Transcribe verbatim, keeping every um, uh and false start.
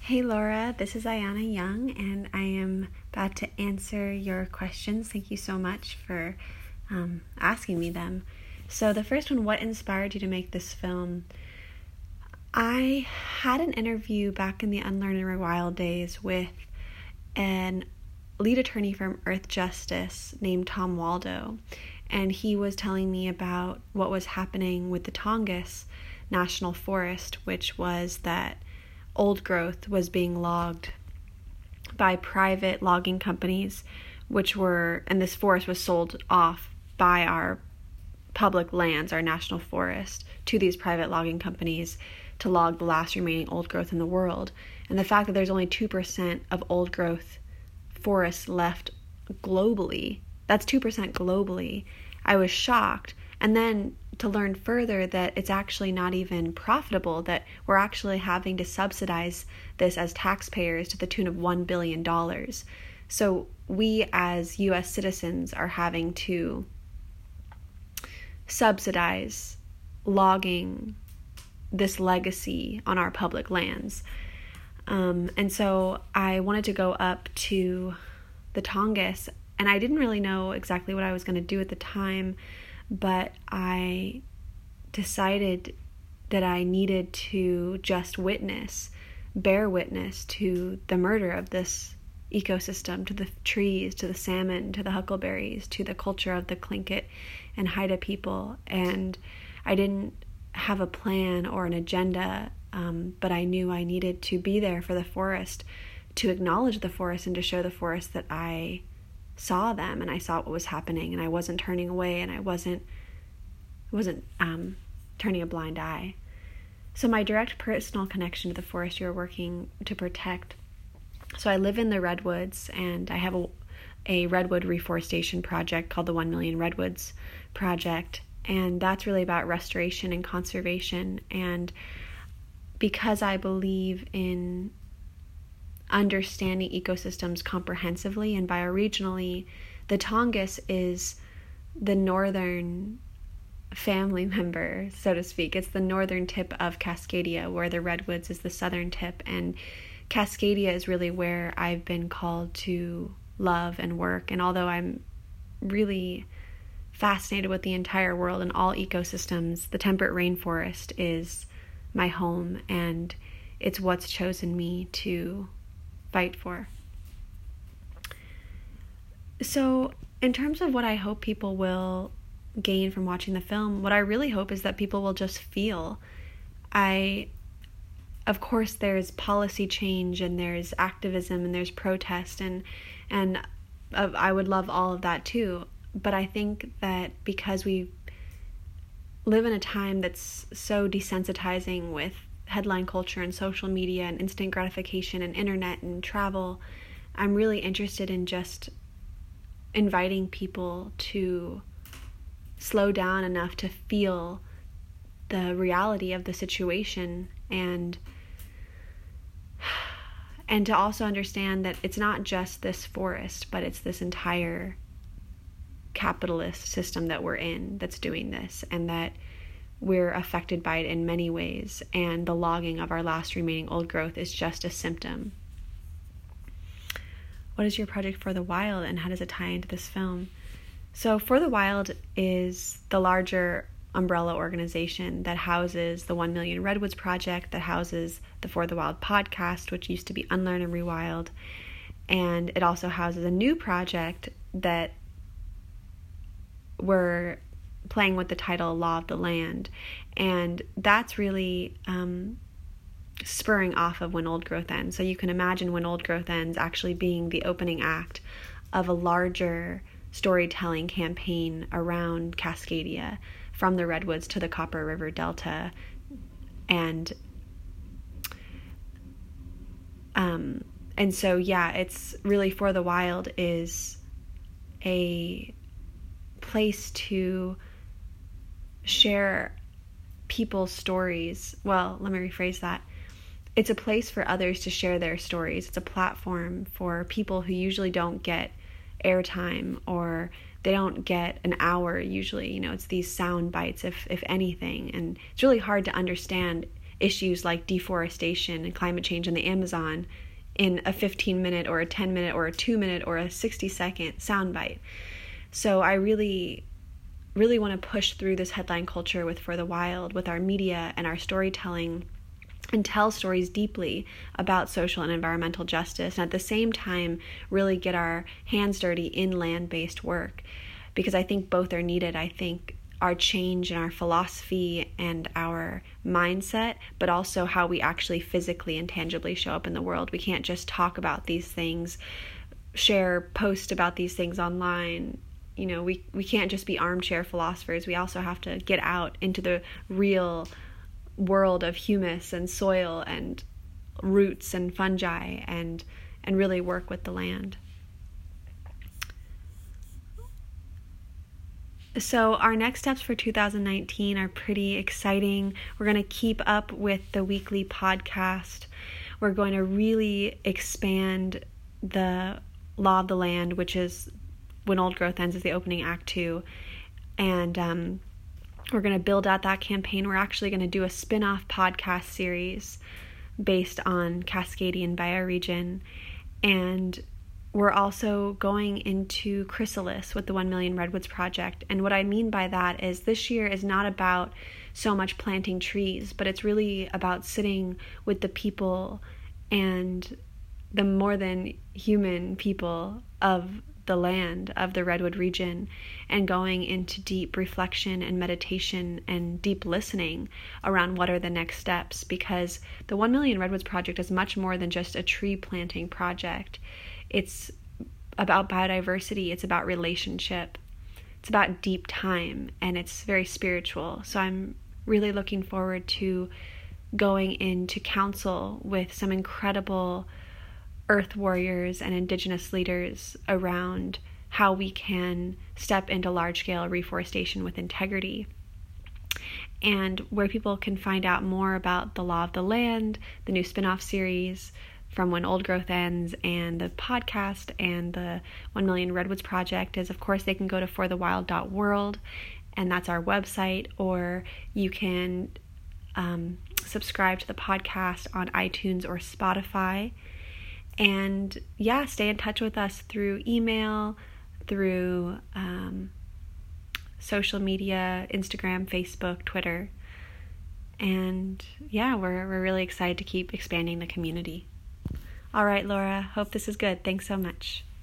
Hey Laura, this is Ayana Young, and I am about to answer your questions. Thank you so much for um, asking me them. So the first one, what inspired you to make this film? I had an interview back in the Unlearn and Rewild days with an lead attorney from Earth Justice named Tom Waldo, and he was telling me about what was happening with the Tongass National Forest, which was that old growth was being logged by private logging companies, which were, and this forest was sold off by our public lands, our national forest, to these private logging companies to log the last remaining old growth in the world. And the fact that there's only two percent of old growth forests left globally, that's two percent globally, I was shocked. And then to learn further that it's actually not even profitable, that we're actually having to subsidize this as taxpayers to the tune of one billion dollars. So we as U S citizens are having to subsidize logging this legacy on our public lands. Um, and so I wanted to go up to the Tongass, and I didn't really know exactly what I was going to do at the time, but I decided that I needed to just witness, bear witness to the murder of this ecosystem, to the trees, to the salmon, to the huckleberries, to the culture of the Tlingit and Haida people. And I didn't have a plan or an agenda, um, but I knew I needed to be there for the forest, to acknowledge the forest and to show the forest that I saw them and I saw what was happening, and I wasn't turning away, and I wasn't wasn't um, turning a blind eye. So my direct personal connection to the forest you're working to protect. So I live in the redwoods, and I have a, a redwood reforestation project called the One Million Redwoods Project, and that's really about restoration and conservation. And because I believe in understanding ecosystems comprehensively and bioregionally, the Tongass is the northern family member, so to speak. It's the northern tip of Cascadia, where the redwoods is the southern tip, and Cascadia is really where I've been called to love and work. And although I'm really fascinated with the entire world and all ecosystems, the temperate rainforest is my home, and it's what's chosen me to fight for. So in terms of what I hope people will gain from watching the film, what I really hope is that people will just feel. I, of course, there's policy change, and there's activism, and there's protest, and and uh, I would love all of that too. But I think that because we live in a time that's so desensitizing with headline culture and social media and instant gratification and internet and travel, I'm really interested in just inviting people to slow down enough to feel the reality of the situation, and and to also understand that it's not just this forest, but it's this entire capitalist system that we're in that's doing this, and that we're affected by it in many ways, and the logging of our last remaining old growth is just a symptom. What is your project For the Wild, and how does it tie into this film? So For the Wild is the larger umbrella organization that houses the One Million Redwoods Project, that houses the For the Wild podcast, which used to be Unlearn and Rewild, and it also houses a new project that we're playing with the title Law of the Land, and that's really um, spurring off of When Old Growth Ends. So you can imagine When Old Growth Ends actually being the opening act of a larger storytelling campaign around Cascadia, from the Redwoods to the Copper River Delta. And um, and so yeah, it's really For the Wild is a place to share people's stories. Well, let me rephrase that. It's a place for others to share their stories. It's a platform for people who usually don't get airtime, or they don't get an hour usually. You know, it's these sound bites, if if anything. And it's really hard to understand issues like deforestation and climate change in the Amazon in a fifteen minute or a ten minute or a two minute or a sixty second soundbite. So I really, really want to push through this headline culture with For the Wild, with our media and our storytelling, and tell stories deeply about social and environmental justice, and at the same time really get our hands dirty in land-based work, because I think both are needed. I think our change in our philosophy and our mindset, but also how we actually physically and tangibly show up in the world. We can't just talk about these things, share posts about these things online. You know, we, we can't just be armchair philosophers. We also have to get out into the real world of humus and soil and roots and fungi and and really work with the land. So our next steps for two thousand nineteen are pretty exciting. We're going to keep up with the weekly podcast. We're going to really expand the Law of the Land, which is When Old Growth Ends, is the opening act two. And um, we're going to build out that campaign. We're actually going to do a spin-off podcast series based on Cascadian bioregion. And we're also going into chrysalis with the One Million Redwoods Project. And what I mean by that is this year is not about so much planting trees, but it's really about sitting with the people and the more than human people of the land, of the Redwood region, and going into deep reflection and meditation and deep listening around what are the next steps. Because the One Million Redwoods Project is much more than just a tree planting project. It's about biodiversity, it's about relationship, it's about deep time, and it's very spiritual. So I'm really looking forward to going into council with some incredible earth warriors and indigenous leaders around how we can step into large-scale reforestation with integrity, and where people can find out more about the Law of the Land, the new spin-off series from When Old Growth Ends, and the podcast and the One Million Redwoods Project is, of course, they can go to for the wild dot world, and that's our website, or you can um, subscribe to the podcast on iTunes or Spotify. And yeah, stay in touch with us through email, through um, social media, Instagram, Facebook, Twitter. And yeah, we're we're really excited to keep expanding the community. All right, Laura, hope this is good. Thanks so much.